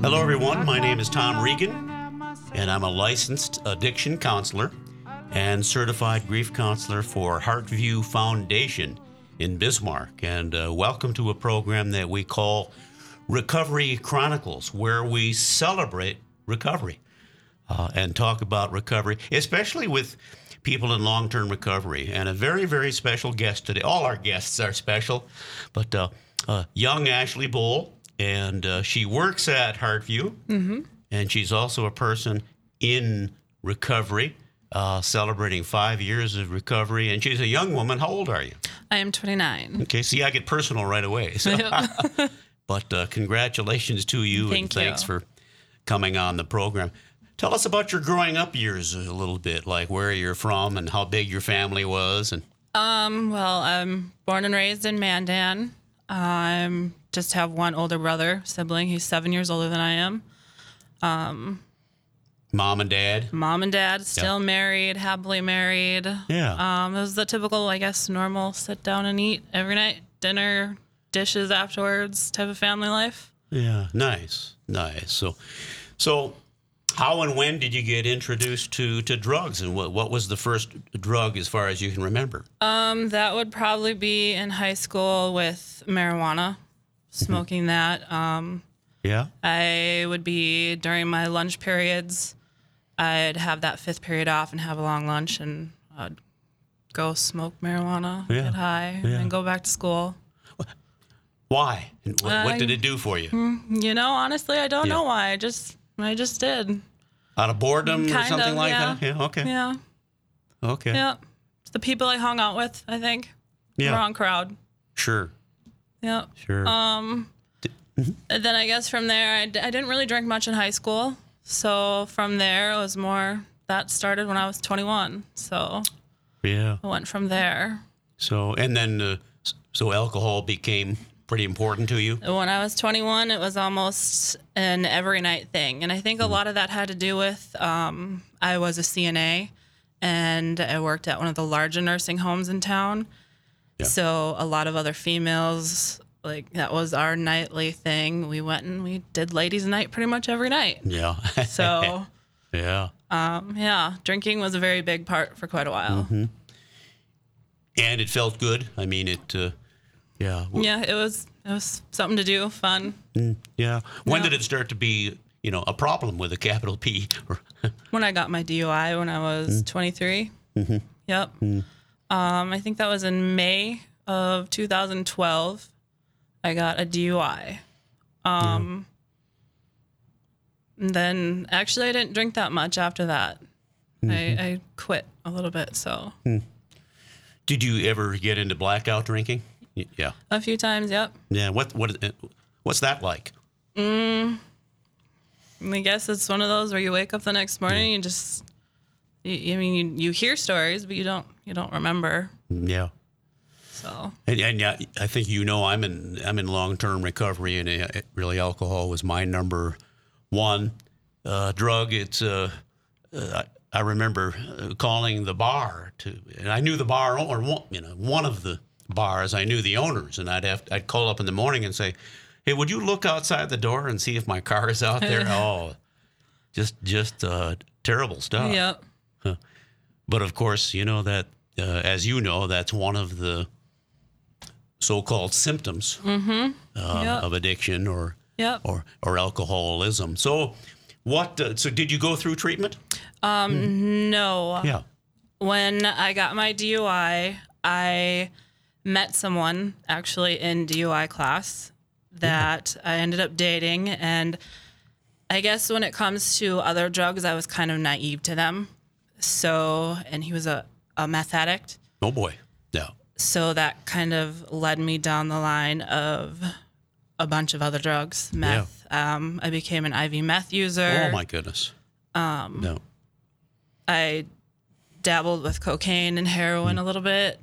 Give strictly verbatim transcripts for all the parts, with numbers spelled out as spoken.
Hello, everyone. My name is Tom Regan, and I'm a licensed addiction counselor and certified grief counselor for Heartview Foundation in Bismarck. And uh, welcome to a program that we call Recovery Chronicles, where we celebrate recovery uh, and talk about recovery, especially with people in long-term recovery. And a very, very special guest today. All our guests are special, but uh, uh, young Ashley Bowl. And uh, she works at Heartview, mm-hmm. and she's also a person in recovery, uh, celebrating five years of recovery. And she's a young woman. How old are you? I am twenty-nine. Okay, see, I get personal right away. So. But uh, congratulations to you, Thank and thanks you. for coming on the program. Tell us about your growing up years a little bit, like where you're from and how big your family was. And Um, well, I'm born and raised in Mandan. I'm just have one older brother, sibling. He's seven years older than I am. Um, mom and dad? Mom and dad, still Yeah. married, happily married. Yeah. Um, it was the typical, I guess, normal sit down and eat every night, dinner, dishes afterwards type of family life. Yeah, nice, nice. So, so how and when did you get introduced to, to drugs, and what what was the first drug as far as you can remember? Um, that would probably be in high school with marijuana, smoking that. Um, Yeah. I would be during my lunch periods. I'd have that fifth period off and have a long lunch, and I'd go smoke marijuana, Yeah, get high, yeah. and go back to school. Why? And what, what did I- it do for you? You know, honestly, I don't Yeah. know why. I just, I just did. Out of boredom or Kind something of, like yeah. that? Yeah. Okay. Yeah, Okay. yeah. It's the people I hung out with, I think. Yeah. Wrong crowd. Sure. Yeah. Sure. Um. And then I guess from there, I, d- I didn't really drink much in high school. So from there, it was more, that started when I was twenty-one. So yeah. I went from there. So and then uh, s- so alcohol became pretty important to you. When I was twenty-one, it was almost an every night thing. And I think a lot of that had to do with um, I was a C N A and I worked at one of the larger nursing homes in town. Yeah. So a lot of other females, like that was our nightly thing. We went and we did ladies' night pretty much every night. Yeah. So, yeah. um, yeah, drinking was a very big part for quite a while. Mm-hmm. And it felt good. I mean, it. Uh, yeah. W- Yeah, it was it was something to do, fun. mm, Yeah. When Yeah. did it start to be, you know, a problem with a capital P? Or When I got my D U I when I was twenty-three. Mm-hmm. Yep. Mm. Um, I think that was in May of two thousand twelve. I got a D U I. Um, and then actually I didn't drink that much after that. Mm-hmm. I, I quit a little bit, so Did you ever get into blackout drinking? Y- Yeah. a few times. Yep. Yeah. What what what's that like? I guess it's one of those where you wake up the next morning and just, you, I mean, you, you hear stories, but you don't you don't remember. Yeah. So And, and yeah, I think you know I'm in I'm in long term recovery, and uh, it, really alcohol was my number one uh, drug. It's uh, uh, I, I remember uh, calling the bar to, and I knew the bar owner, one, you know, one of the bars. I knew the owners, and I'd have I'd call up in the morning and say, "Hey, would you look outside the door and see if my car is out there?" Oh, just just uh, terrible stuff. yep. But of course, you know that uh, as you know, that's one of the so-called symptoms uh, Yep. of addiction or Yep. or or alcoholism. So, what? Uh, so, did you go through treatment? Um, no. Yeah. When I got my D U I, I met someone actually in D U I class that I ended up dating. And I guess when it comes to other drugs, I was kind of naive to them. So, and he was a, a meth addict. Oh boy. Yeah. So that kind of led me down the line of a bunch of other drugs, meth. Um, I became an I V meth user. Oh my goodness. Um. No. I dabbled with cocaine and heroin a little bit.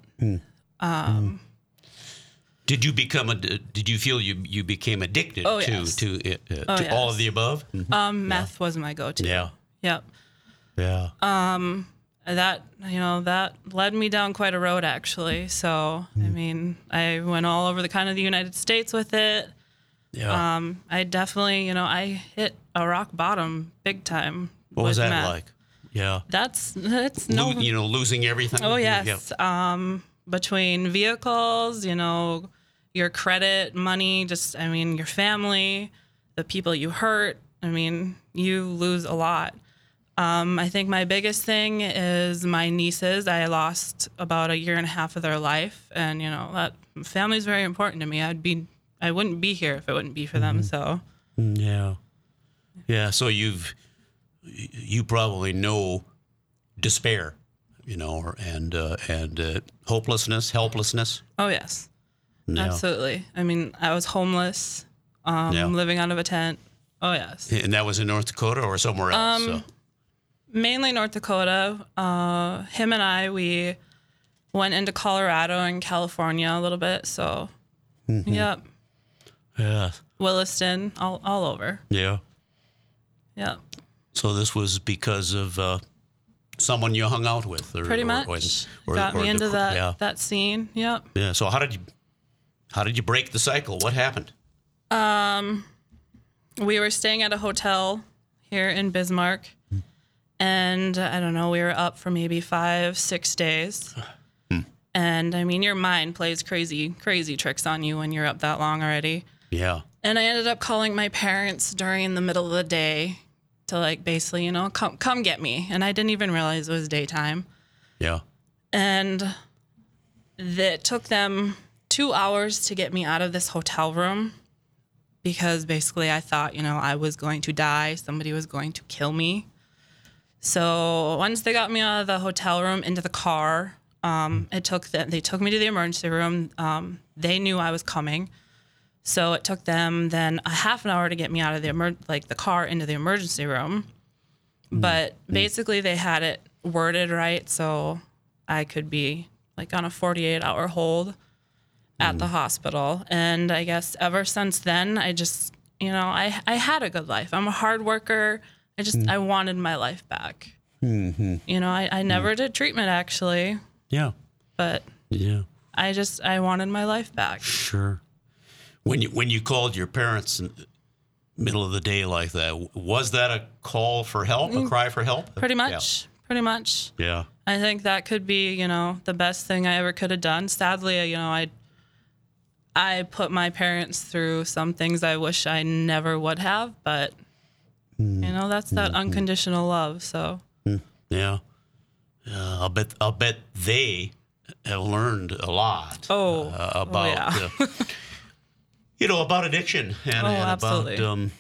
Did you become a? Did you feel you you became addicted Oh, to yes. to it, uh, Oh, to all yes. of the above? Mhm. Um, meth was my go-to. Yeah. Yep. Yeah. That, you know, that led me down quite a road, actually. So, I mean, I went all over the kind of the United States with it. Yeah. Um, I definitely, you know, I hit a rock bottom big time. What was with that meth. like? Yeah. That's that's no. Lo- you know, losing everything. Oh Yeah. yes. Um, between vehicles, you know, your credit, money, just I mean, your family, the people you hurt. I mean, you lose a lot. Um, I think my biggest thing is my nieces. I lost about a year and a half of their life, and you know that family is very important to me. I'd be, I wouldn't be here if it wouldn't be for them. So, Yeah. Yeah. So you've, you probably know despair, you know, or- and uh, and uh, hopelessness, helplessness. oh yes, Yeah. absolutely. I mean, I was homeless, um, Yeah. living out of a tent. Oh yes, And that was in North Dakota or somewhere else. Um, so. mainly North Dakota. Uh, him and I, we went into Colorado and California a little bit. So, yep, Yeah. Williston, all all over. Yeah. Yep. So this was because of uh, someone you hung out with, or, Pretty or- much or- or- got or me the into cr- that Yeah. that scene. Yep. Yeah. So how did you, how did you break the cycle? What happened? We were staying at a hotel here in Bismarck, and I don't know, we were up for maybe five, six days. And I mean, your mind plays crazy, crazy tricks on you when you're up that long already. Yeah. And I ended up calling my parents during the middle of the day to like basically, you know, come come get me. And I didn't even realize it was daytime. Yeah. And it took them two hours to get me out of this hotel room because basically I thought, you know, I was going to die. Somebody was going to kill me. So once they got me out of the hotel room into the car, um, it took them, they took me to the emergency room. Um, they knew I was coming. So it took them then a half an hour to get me out of the emer- like the car into the emergency room. But basically they had it worded right so I could be like on a forty-eight hour hold at the hospital. And I guess ever since then, I just, you know, I, I had a good life. I'm a hard worker. I just, I wanted my life back. Mm-hmm. You know, I, I never did treatment actually, Yeah. but Yeah. I just, I wanted my life back. Sure. When you when you called your parents in the middle of the day like that, was that a call for help, a cry for help? Pretty much, pretty much. Yeah. I think that could be, you know, the best thing I ever could have done. Sadly, you know, I I put my parents through some things I wish I never would have, but you know, that's that unconditional love. So Yeah. Yeah. I'll bet I'll bet they have learned a lot. Oh, uh, oh, about yeah. uh, you know, about addiction and, Oh, and absolutely. about um,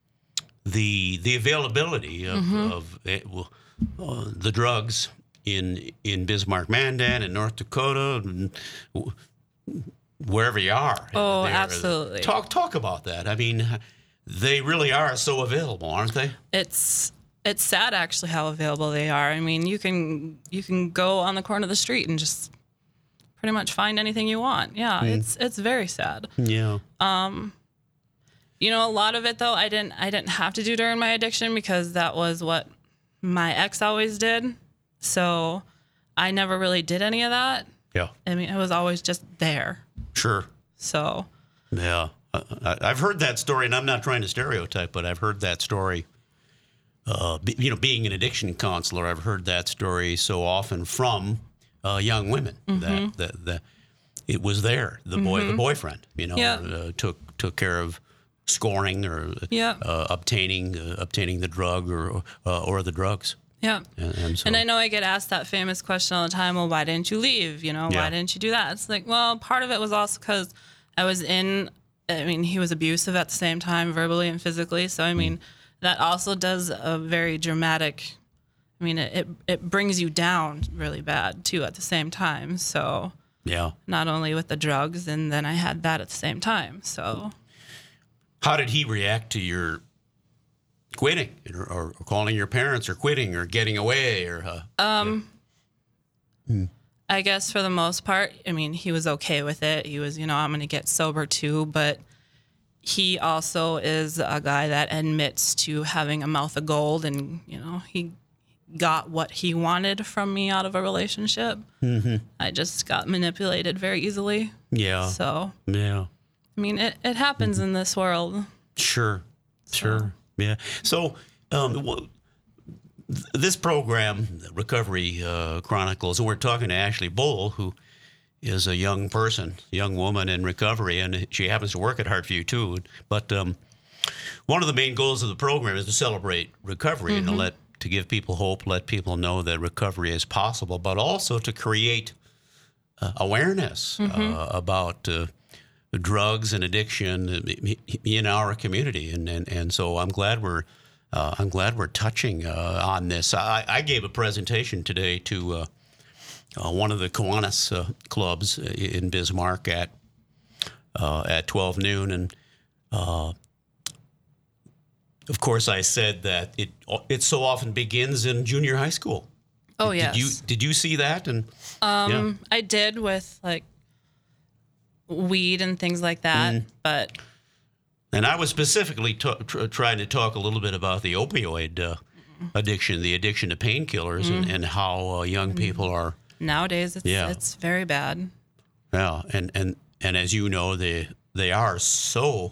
the the availability of, Mm-hmm. of eh, well, uh, the drugs in in Bismarck, Mandan, and North Dakota, and w- wherever you are. Oh, They're- absolutely. Talk talk about that. I mean, they really are so available, aren't they? it's it's sad actually how available they are. I mean, you can you can go on the corner of the street and just pretty much find anything you want. Yeah, it's it's very sad. Yeah. You know, a lot of it though, I didn't I didn't have to do during my addiction because that was what my ex always did. So I never really did any of that. Yeah. I mean, it was always just there. Sure. So Yeah, I, I- I've heard that story, and I'm not trying to stereotype, but I've heard that story. Uh, be, you know, being an addiction counselor, I've heard that story so often from uh, young women that, that that it was there. The boy, the boyfriend, you know, Yeah. uh, took took care of scoring or Yeah. uh, obtaining uh, obtaining the drug or uh, or the drugs. yeah. And, and so, And I know I get asked that famous question all the time. Well, why didn't you leave? You know, Yeah. why didn't you do that? It's like, well, part of it was also because I was in. I mean, he was abusive at the same time, verbally and physically. So I mean, that also does a very dramatic. I mean, it, it it brings you down really bad too at the same time. So yeah. not only with the drugs, and then I had that at the same time. So How did he react to your quitting, or, or calling your parents, or quitting, or getting away, or? Uh, I guess for the most part, I mean, he was okay with it. He was, you know, I'm going to get sober too. But he also is a guy that admits to having a mouth of gold. And, you know, he got what he wanted from me out of a relationship. Mm-hmm. I just got manipulated very easily. yeah. So, Yeah. I mean, it, it happens in this world. Sure, sure, yeah. So, um, well, th- this program, Recovery uh, Chronicles, and we're talking to Ashley Bull, who is a young person, young woman in recovery, and she happens to work at Heartview too. But um, one of the main goals of the program is to celebrate recovery mm-hmm. and to let to give people hope, let people know that recovery is possible, but also to create uh, awareness mm-hmm. uh, about uh, drugs and addiction in our community, and and, and so I'm glad we're uh, I'm glad we're touching uh, on this. I, I gave a presentation today to uh, uh, one of the Kiwanis uh, clubs in Bismarck at uh, at twelve noon, and uh, of course I said that it it so often begins in junior high school. Oh did, yes. Did you did you see that? And um, yeah. I did with like weed and things like that, mm. but and I was specifically t- tr- trying to talk a little bit about the opioid uh, addiction, the addiction to painkillers, mm. and, and how uh, young people are nowadays. It's yeah. it's very bad. Yeah, and and and as you know, they they are so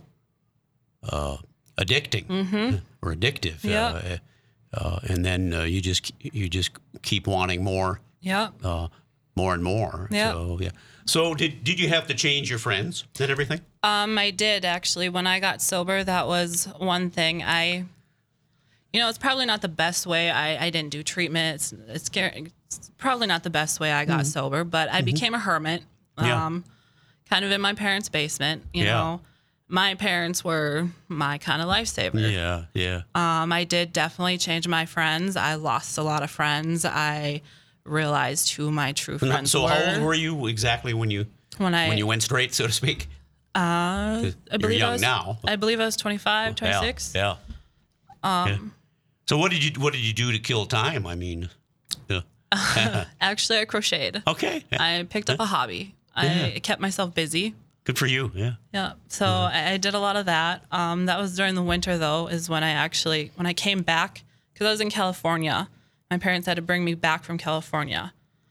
uh, addicting mm-hmm. or addictive. Yeah. Uh, uh, and then uh, you just you just keep wanting more. Yeah. Uh, more and more. Yeah. So yeah. So did did you have to change your friends and everything? Um, I did actually. When I got sober, that was one thing. I, you know, it's probably not the best way. I, I didn't do treatment. It's, it's scary. It's probably not the best way I got mm-hmm. sober, but I mm-hmm. became a hermit. Yeah. Um, kind of in my parents' basement. You yeah. know, my parents were my kind of lifesaver. Yeah, yeah. Um, I did definitely change my friends. I lost a lot of friends. I realized who my true friends so were. So how old were you exactly when you when I when you went straight, so to speak? Uh, I You're young I was, now. I believe I was twenty-five, twenty-six. Yeah. yeah. Um. Yeah. So what did you what did you do to kill time? I mean, yeah. Actually, I crocheted. Okay. Yeah. I picked up a hobby. I yeah. kept myself busy. Good for you. Yeah. Yeah. So mm-hmm. I, I did a lot of that. Um, that was during the winter, though, is when I actually when I came back because I was in California. My parents had to bring me back from California.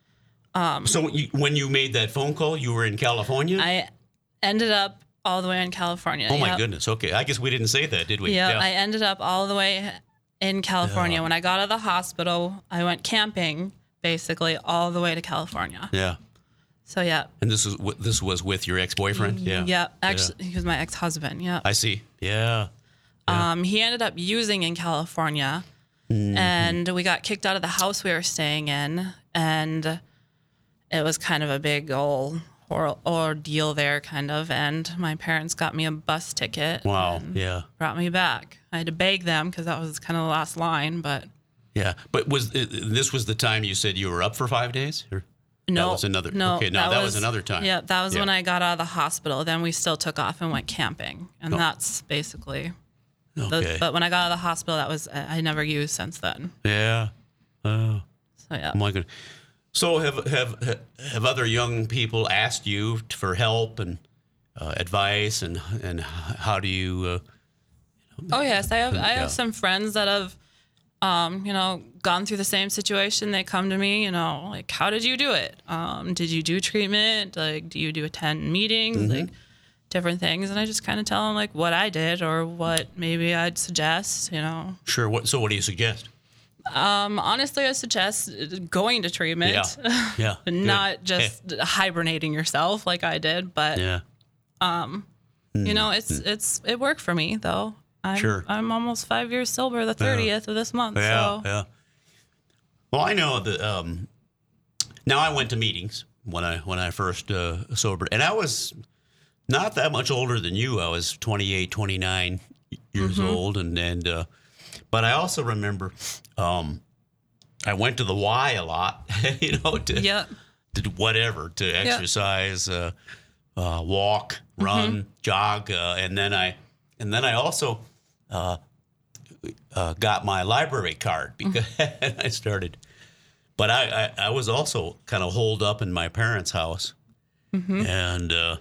Um, so you, when you made that phone call, you were in California? I ended up all the way in California. Oh, my yep. goodness. Okay. I guess we didn't say that, did we? Yep, Yeah. I ended up all the way in California. Yeah. When I got out of the hospital, I went camping, basically, all the way to California. Yeah. So, yeah. And this was this was with your ex-boyfriend? Yeah. Yeah. Actually, yeah. he was my ex-husband. Yeah. I see. Yeah. yeah. Um, he ended up using in California. Mm-hmm. And we got kicked out of the house we were staying in, and it was kind of a big old or- ordeal there, kind of. And my parents got me a bus ticket. Wow, yeah. Brought me back. I had to beg them because that was kind of the last line, but. Yeah, but was this was the time you said you were up for five days? Or no, that was another. No, okay, no, that, that was, was another time. Yeah, that was yeah. when I got out of the hospital. Then we still took off and went camping, and oh. that's basically. Okay. The, but when I got out of the hospital, that was I never used since then. Yeah. Oh. So yeah. Oh my goodness. So have have have other young people asked you for help and uh, advice, and and how do you? Uh, oh yes, I have. I have yeah. some friends that have, um, you know, gone through the same situation. They come to me, you know, like, how did you do it? Um, did you do treatment? Like, do you do attend meetings? Mm-hmm. Like. Different things, and I just kind of tell them like what I did or what maybe I'd suggest, you know. Sure. What? So what do you suggest? Um, honestly, I suggest going to treatment. Yeah. Yeah. Not just yeah. hibernating yourself like I did, but yeah. Um, mm. you know, it's it's it worked for me though. I'm, sure. I'm almost five years sober. The thirtieth yeah. of this month. Yeah. So. Yeah. Well, I know that. Um, now I went to meetings when I when I first uh, sobered, and I was. Not that much older than you. I was twenty-eight, twenty-nine years mm-hmm. old. And, and uh, but I also remember um, I went to the Y a lot, you know, to, yep. to do whatever, to exercise, yep. uh, uh, walk, run, mm-hmm. jog. Uh, and then I and then I also uh, uh, got my library card because mm-hmm. I started. But I, I, I was also kind of holed up in my parents' house. Mm-hmm. And, uh,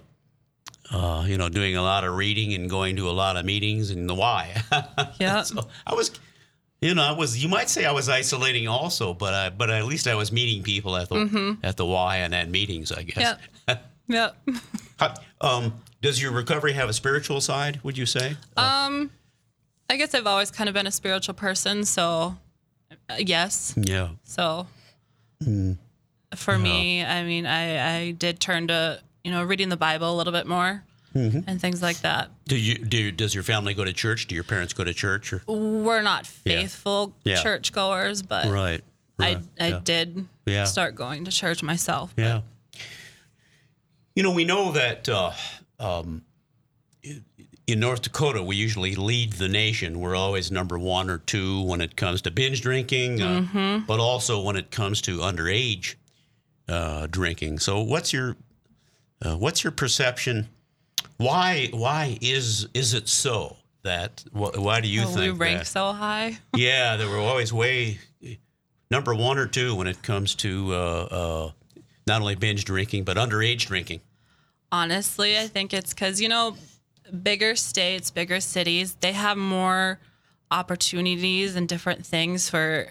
Uh, you know, doing a lot of reading and going to a lot of meetings in the Y. Yeah. So I was, you know, I was. You might say I was isolating also, but I, but at least I was meeting people at the mm-hmm. at the Y and at meetings, I guess. Yeah. Yeah. um, Does your recovery have a spiritual side, would you say? Um, I guess I've always kind of been a spiritual person, so uh, yes. Yeah. So for me, I mean, I, I did turn to, you know, reading the Bible a little bit more and things like that. Do you do? Does your family go to church? Do your parents go to church? Or? We're not Yeah. faithful Yeah. churchgoers, but Right. I, right, I yeah. did Yeah. start going to church myself. Yeah. You know, we know that uh, um, in North Dakota, we usually lead the nation. We're always number one or two when it comes to binge drinking, uh, Mm-hmm. but also when it comes to underage uh, drinking. So, what's your uh, what's your perception? Why why is is it so that? Wh- why do you Oh, we think rank that? so high. Yeah, they were always way number one or two when it comes to uh, uh, not only binge drinking but underage drinking. Honestly, I think it's because, you know, bigger states, bigger cities, they have more opportunities and different things for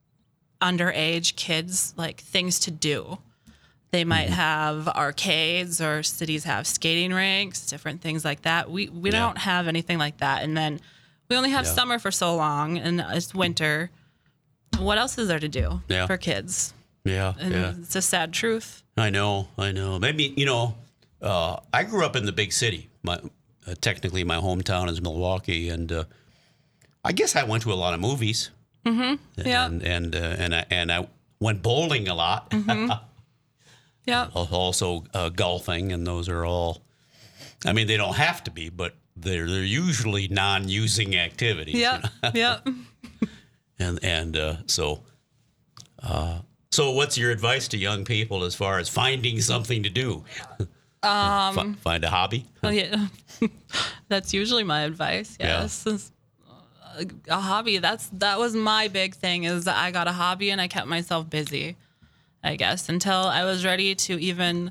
underage kids, like things to do. They might have arcades, or cities have skating rinks, different things like that. We we Yeah. don't have anything like that. And then we only have Yeah. summer for so long, and it's winter. What else is there to do Yeah. for kids? Yeah, And yeah. it's a sad truth. I know, I know. Maybe you know. Uh, I grew up in the big city. My uh, technically my hometown is Milwaukee, and uh, I guess I went to a lot of movies. Mm-hmm. Yeah. And and uh, and I and I went bowling a lot. Yeah. Also uh, golfing, and those are all. I mean, they don't have to be, but they're they're usually non-using activities. you Yeah. know? Yeah. And and uh, so, uh, so what's your advice to young people as far as finding something to do? Um, find a hobby. Well, yeah. That's usually my advice. Yeah. Yes. Is, uh, A hobby. That's that was my big thing, is that I got a hobby and I kept myself busy, I guess, until I was ready to even,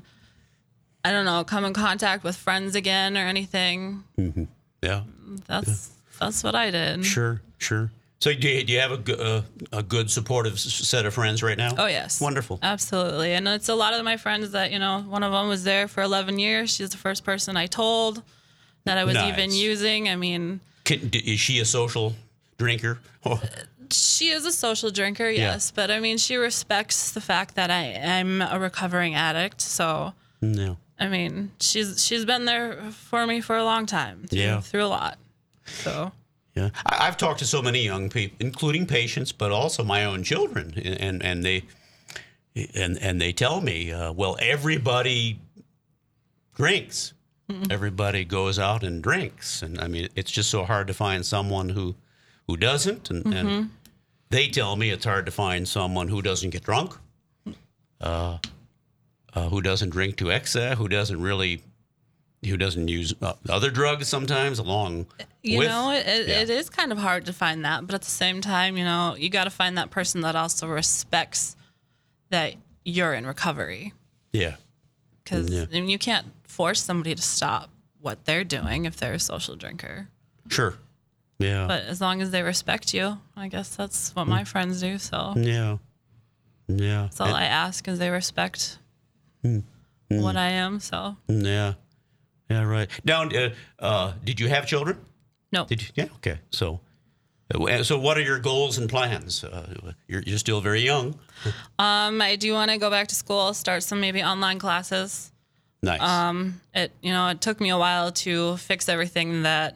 I don't know, come in contact with friends again or anything. Yeah, That's that's what I did. sure, sure. So do you, do you have a, go- uh, a good supportive s- set of friends right now? Oh, yes. Wonderful. Absolutely. And it's a lot of my friends that, you know, one of them was there for eleven years. She's the first person I told that I was Nice. even using. I mean, Can, d- is she a social drinker? Oh, she is a social drinker, yes. But I mean, she respects the fact that I am a recovering addict. So, no. I mean, she's she's been there for me for a long time. Through, Yeah. Through a lot. So, Yeah, I, I've talked to so many young people, including patients, but also my own children, and and they and and they tell me, uh, well, everybody drinks, everybody goes out and drinks, and I mean, it's just so hard to find someone who who doesn't, and, and they tell me it's hard to find someone who doesn't get drunk, uh, uh, who doesn't drink to excess, who doesn't really. Who doesn't use uh, other drugs sometimes along you with. know, it, it, yeah. it is kind of hard to find that. But at the same time, you know, you got to find that person that also respects that you're in recovery. Yeah. Because Yeah. I mean, you can't force somebody to stop what they're doing if they're a social drinker. Sure. Yeah. But as long as they respect you, I guess that's what my friends do. So yeah. Yeah. that's all I ask, is they respect what I am. So Yeah. Yeah. Right. Now, uh, uh, did you have children? no, Did you? Yeah. Okay. So, uh, so what are your goals and plans? Uh, you're you're still very young. um, I do want to go back to school, start some maybe online classes. Nice. Um, it you know it took me a while to fix everything that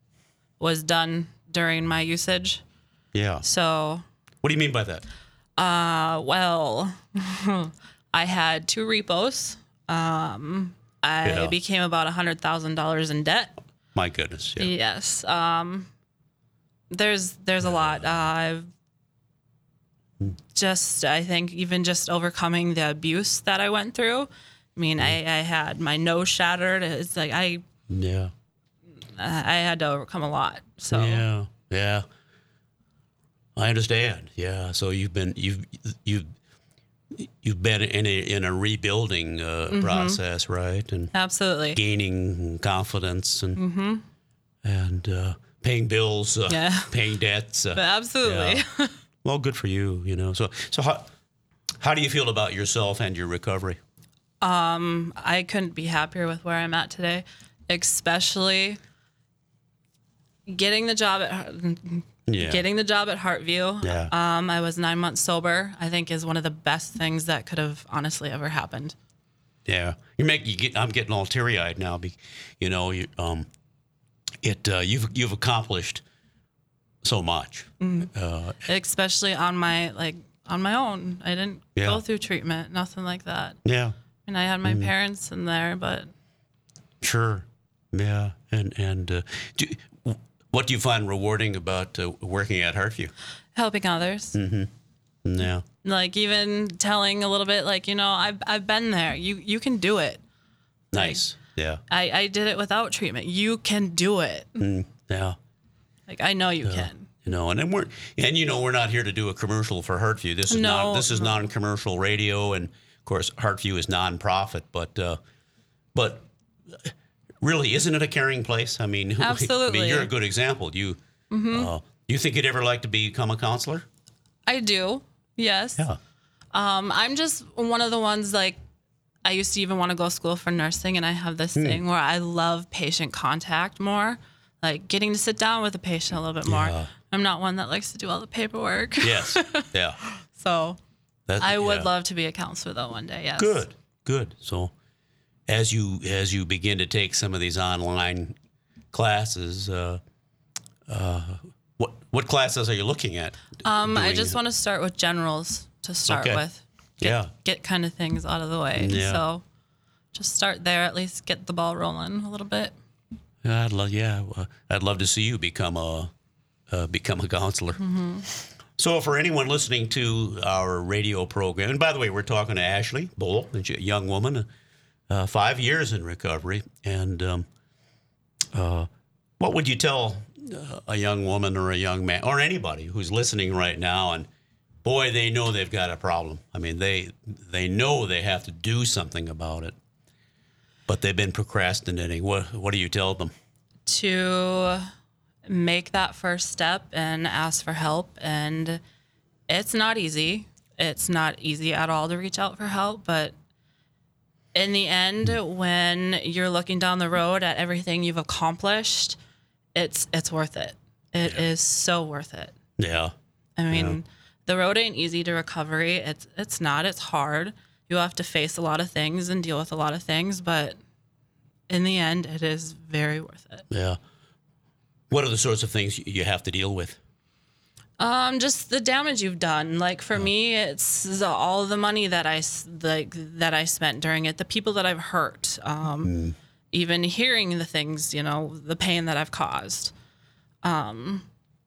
was done during my usage. yeah. So, What do you mean by that? uh, well, I had two repos. Um, I Yeah. became about a hundred thousand dollars in debt. My goodness. Yeah. Yes. Um, there's there's a lot. Uh, I've just I think even just overcoming the abuse that I went through. I mean, I, I had my nose shattered. It's like I Yeah. I had to overcome a lot. So Yeah. Yeah. I understand. Yeah. So you've been you've you've you've been in a in a rebuilding uh, process, right? And absolutely. gaining confidence and and uh, paying bills, uh, Yeah. paying debts. Uh, Absolutely. yeah. Well, good for you. You know. So so how how do you feel about yourself and your recovery? I couldn't be happier with where I'm at today. especially getting the job at Yeah. getting the job at Heartview. Yeah. Um, I was nine months sober. I think is one of the best things that could have honestly ever happened. Yeah, you make you get. I'm getting all teary eyed now. Be, you know, you, um, it uh, you've you've accomplished so much. Mm. Uh, Especially on my like on my own. I didn't Yeah. go through treatment, nothing like that. yeah, And I had my Mm. parents in there, but sure. Yeah, and and uh, do, what do you find rewarding about uh, working at Heartview? helping others. Mm. Yeah, Like even telling a little bit like, you know, I've I've been there. You you can do it. nice. Yeah, I, I did it without treatment. You can do it. Mm, yeah. Like I know you can. You know, and then we're and you know we're not here to do a commercial for Heartview. This is No, not this is no. non-commercial radio, and of course Heartview is non-profit. But uh, but really, isn't it a caring place? I mean, I Absolutely. mean, you're a good example. You uh, you think you'd ever like to become a counselor? I do. Yes. Yeah. Um, I'm just one of the ones like I used to even want to go to school for nursing, and I have this thing where I love patient contact more, like getting to sit down with a patient a little bit more. Yeah. I'm not one that likes to do all the paperwork. Yes. Yeah. So That, I would yeah. love to be a counselor though one day. Yes. Good. Good. So as you as you begin to take some of these online classes, uh, uh, what what classes are you looking at? Um, I doing? just want to start with generals to start Okay. with. Get, Yeah. Get kind of things out of the way. Yeah. So just start there. At least get the ball rolling a little bit. Yeah, I'd love. Yeah, uh, I'd love to see you become a uh, become a counselor. So, for anyone listening to our radio program, and by the way, we're talking to Ashley Bull, a young woman, uh, five years in recovery, and um, uh, what would you tell uh, a young woman or a young man or anybody who's listening right now and boy, they know they've got a problem. I mean, they they know they have to do something about it, but they've been procrastinating. What what do you tell them? To make that first step and ask for help. And it's not easy. It's not easy at all to reach out for help. But in the end, when you're looking down the road at everything you've accomplished, it's it's worth it. It is so worth it. Yeah, I mean, the road ain't easy to recovery. It's it's not. It's hard. You have to face a lot of things and deal with a lot of things, but in the end, it is very worth it. yeah. What are the sorts of things you have to deal with? Um, just the damage you've done. Like for me, it's the, all the money that I s- like that I spent during it, the people that I've hurt, um, even hearing the things, you know, the pain that I've caused. Um,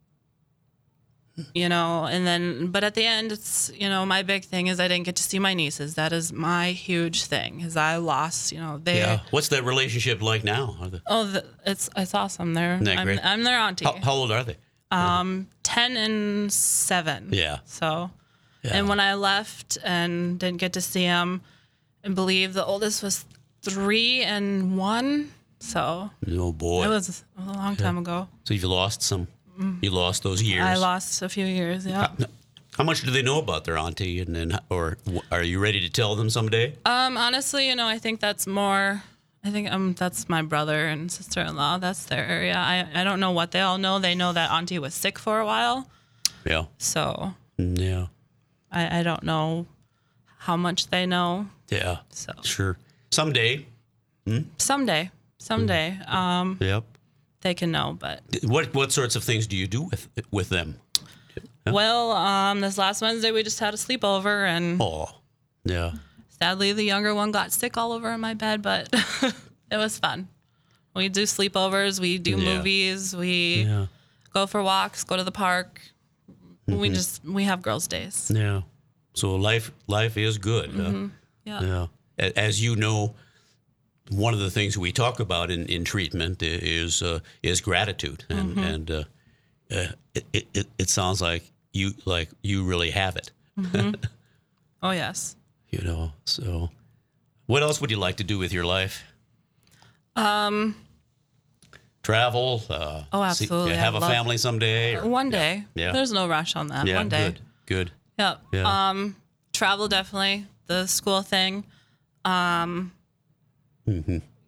you know, and then, but at the end, it's, you know, my big thing is I didn't get to see my nieces. That is my huge thing, is I lost, you know, they, Yeah. What's that relationship like now? Are the, oh, the, it's, it's awesome. They're, that I'm, great? I'm their auntie. how, how old are they? Um, ten and seven. Yeah. So, Yeah. and when I left and didn't get to see them, and believe the oldest was three and one. So Oh boy. it was a long time ago. So you've lost some. You lost those years. I lost a few years. Yeah. How much do they know about their auntie, and then, or are you ready to tell them someday? Um, honestly, you know, I think that's more. I think um, that's my brother and sister-in-law. That's their area. I I don't know what they all know. They know that auntie was sick for a while. Yeah. So Yeah. I I don't know how much they know. Yeah. So Sure. Someday. someday, someday, um, Yep. they can know. But What what sorts of things do you do with with them? well, um, this last Wednesday we just had a sleepover, and Oh. Yeah. sadly the younger one got sick all over in my bed. But it was fun. We do sleepovers, we do Yeah. movies, we Yeah. go for walks, go to the park. We just we have girls' days. Yeah. So life life is good. huh? Yeah. Yeah. A- As you know, one of the things we talk about in, in treatment i- is uh, is gratitude, and and uh, uh, it, it it it sounds like you like you really have it. Oh yes. You know. So, what else would you like to do with your life? Um. Travel. Uh, Oh, see- absolutely. have I a love- family someday. Or, One day. Yeah. There's no rush on that. yeah. One day. Good. Good. Yeah. Yeah. Um, travel definitely. The school thing. Um, Mm-hmm.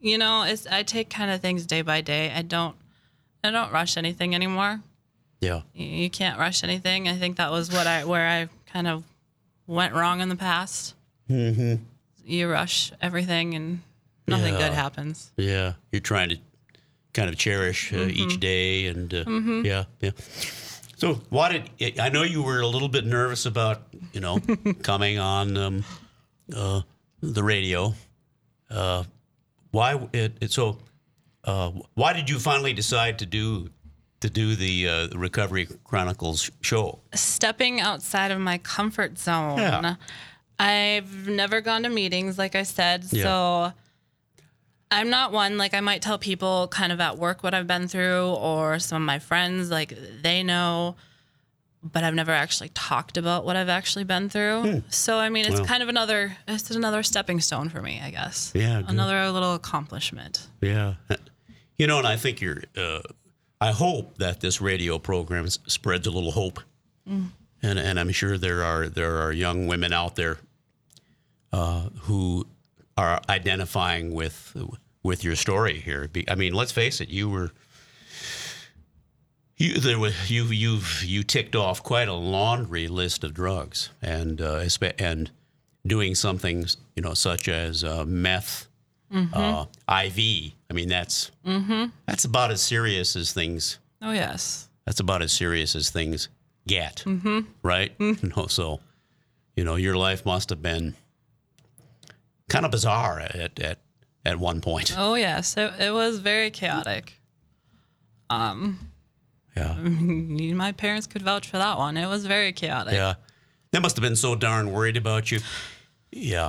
you know, it's, I take kind of things day by day. I don't, I don't rush anything anymore. Yeah. You, you can't rush anything. I think that was what I, where I kind of went wrong in the past. Mm-hmm. You rush everything and nothing Yeah. good happens. Yeah. You're trying to kind of cherish uh, Mm-hmm. each day, and uh, yeah, yeah. So, why did I know you were a little bit nervous about, you know, coming on um, uh, the radio? Uh, why it, it so? Uh, why did you finally decide to do to do the uh, Recovery Chronicles show? Stepping outside of my comfort zone. Yeah. I've never gone to meetings, like I said, Yeah. so I'm not one, like I might tell people kind of at work what I've been through, or some of my friends, like they know, but I've never actually talked about what I've actually been through. Hmm. So, I mean, it's Well. kind of another, it's another stepping stone for me, I guess. Yeah, good. Another little accomplishment. Yeah. You know, and I think you're, uh, I hope that this radio program s- spreads a little hope. Mm. And and I'm sure there are there are young women out there uh, who are identifying with with your story here. Be- I mean, let's face it, you were you there were you you've you ticked off quite a laundry list of drugs, and uh, espe- and doing something, you know, such as uh, meth, uh, I V. I mean, that's that's about as serious as things. Oh, yes. That's about as serious as things get, mm-hmm. right? Mm-hmm. You know, so, you know, your life must have been kind of bizarre at at, at one point. Oh, yes. It, it was very chaotic. Um, Yeah, my parents could vouch for that one. It was very chaotic. yeah. They must have been so darn worried about you. Yeah,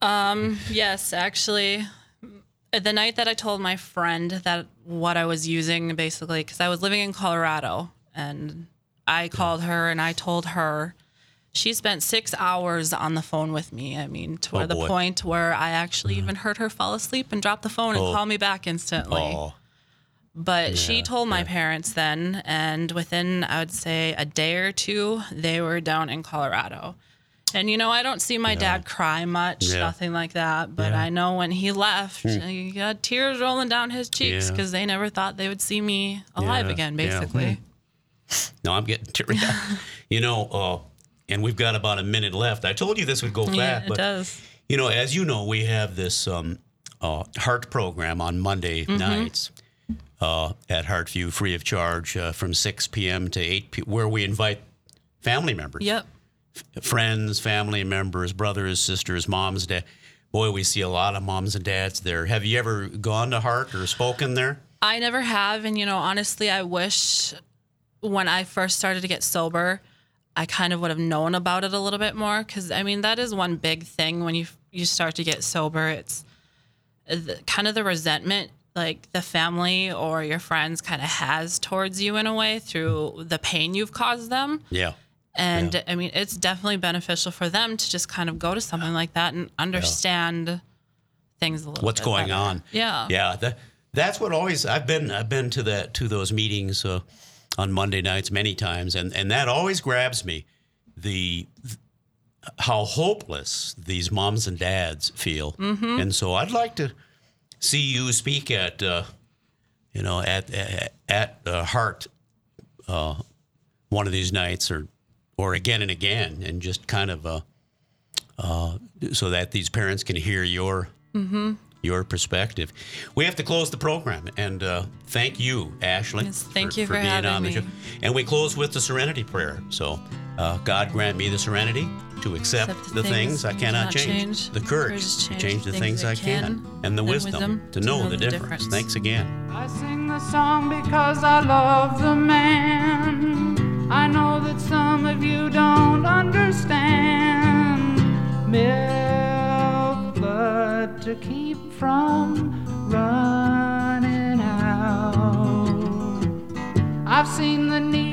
Yes, actually, the night that I told my friend that what I was using, basically, because I was living in Colorado, and I called her and I told her, she spent six hours on the phone with me. I mean, to where Oh, the boy. point where I actually even heard her fall asleep and drop the phone and Oh. call me back instantly. oh, But she Yeah, told my parents then, and within, I would say, a day or two, they were down in Colorado. And, you know, I don't see my dad cry much, Yeah. nothing like that. But Yeah. Hmm. I know when he left, he got tears rolling down his cheeks Yeah. because they never thought they would see me alive Yeah, again, yeah. basically. no, I'm getting teary. You know, uh, and we've got about a minute left. I told you this would go fast, Yeah, it but does. you know, as you know, we have this um, uh, heart program on Monday Mm-hmm. nights uh, at Heartview, free of charge, uh, from six p.m. to eight p.m., where we invite family members, Yep. friends, family members, brothers, sisters, moms, dad. Boy, we see a lot of moms and dads there. Have you ever gone to Heart or spoken there? I never have. And, you know, honestly, I wish when I first started to get sober, I kind of would have known about it a little bit more. Because, I mean, that is one big thing when you you start to get sober. It's the, kind of the resentment, like the family or your friends kind of has towards you in a way through the pain you've caused them. Yeah. And, Yeah. I mean, it's definitely beneficial for them to just kind of go to something like that and understand things a little What's bit going better. on? Yeah. Yeah, that that's what always I've been I've been to that to those meetings uh, on Monday nights many times, and and that always grabs me, the how hopeless these moms and dads feel, Mm-hmm. and so I'd like to see you speak at uh, you know at at, at uh, Heart uh, one of these nights, or or again and again, and just kind of uh, uh, so that these parents can hear your. Your perspective. We have to close the program, and uh, thank you, Ashley. Yes, thank you for being having on the me. show. And we close with the Serenity Prayer. So, uh, God grant me the serenity to accept, Accept the things, I cannot change, the courage to change the things I can, and the wisdom, to know, the, difference. Thanks again. I sing the song because I love the man. I know that some of you don't understand. Milk blood to keep from running out. I've seen the need